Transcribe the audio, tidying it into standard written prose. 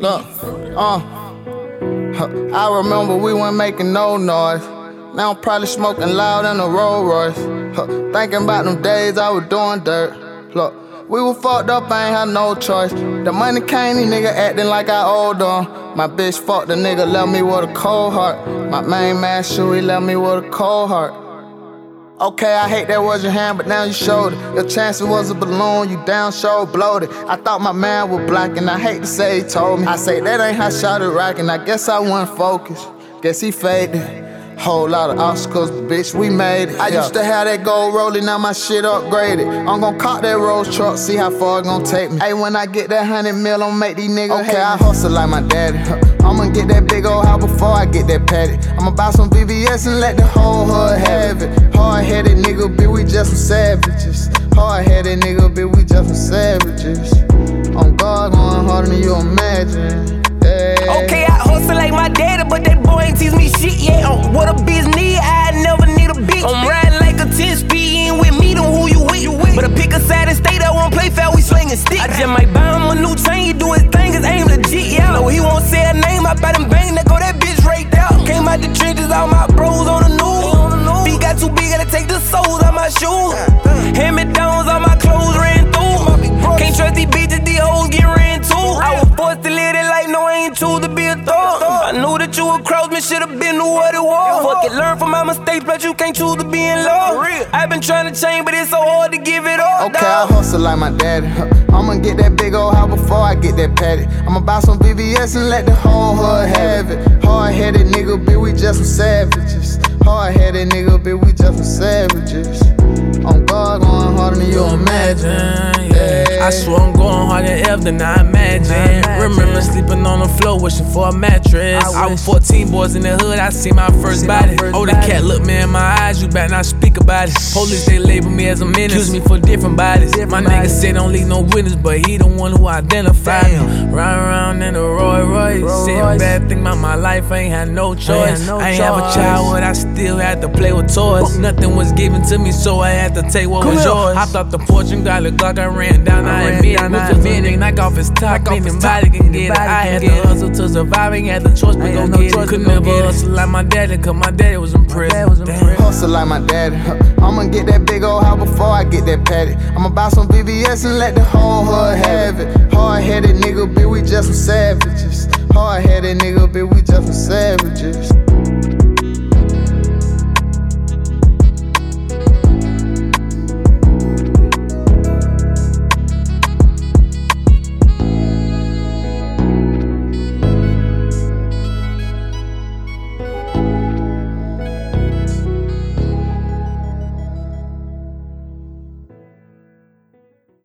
Look, I remember we weren't making no noise. Now I'm probably smoking loud in a Rolls Royce. Thinking about them days I was doing dirt. Look, we were fucked up, I ain't had no choice. The money came, these nigga acting like I owed them. My bitch fucked the nigga, left me with a cold heart. My main man Shuey left me with a cold heart. Okay, I hate that was your hand, but now you showed it. Your chances was a balloon, you down show bloated. I thought my man was black, and I hate to say he told me. I say that ain't how shot it rockin', I guess I wasn't focused. Guess he faded. Whole lot of obstacles, but bitch, we made it. I used to have that gold rolling, now my shit upgraded. I'm gon' cop that Rolls truck, see how far it gon' take me. Hey, when I get that 100 mil, I'ma make these niggas okay, I hustle like my daddy. I'ma get that big old house before I get that patty. I'ma buy some VVS and let the whole hood have it. Hard-headed nigga, bitch, we just some savages. Hard-headed nigga, bitch, we just some savages. On God, going harder than you imagine. Okay, I hustle like my daddy, but that boy ain't teach me shit yet. What a bitch need, I never need a bitch. I'm riding like a 10-speed, you ain't with me, then who you with? But I pick a side and state, I won't play fair, we slinging sticks. I just might buy him a new chain, he do his thing, his aim legit, yeah. No, he won't say a name, I bet him bang, that go that bitch right there. Came out the trenches, all my bros on the news. Feet got too big, gotta take the soles out my shoes. Hand-me-downs, all my clothes ran through. Can't trust these bitches, these hoes get ran too. I was forced to live that life, no, I ain't choose to be a thug. I knew that you would cross me, should've been knew what it was. Fuck it, learn from my mistakes, but you can't choose to be in love. I've been trying to change, but it's so hard to give it up. Okay, I hustle like my daddy. I'ma get that big old house before I get that patty. I'ma buy some VVS and let the whole hood have it. Hard-headed nigga, bitch, we just some savages. Hard-headed nigga, bitch, we just some savages. On God, going harder than you imagine. I swear I'm going harder than I imagine. Remember sleeping on the floor wishing for a mattress. I was 14 boys in the hood, I see my first body. Oh, the cat looked me in my eyes, you better not speak about it. Police, they label me as a menace, accuse me for different bodies. My nigga said don't leave no witness, but he the one who identified me. Riding around in a Rolls Royce, sitting back, think about my life, I ain't had no choice. I ain't have a childhood, I still had to play with toys. Nothing was given to me, so I had to take what was yours. I thought the fortune got a Glock, I ran down, I admit it. With the man, they knock off his top, anybody can get it. I had to hustle to survive, ain't had the choice, but go get it. Could never hustle like my daddy, cause my daddy was in prison. Hustle like my daddy. I'ma get that big old house before I get that patty. I'ma buy some VVS and let the whole hood have it. Hard-headed nigga, bitch, we just some savages. Hard-headed nigga, bitch, we just some savages.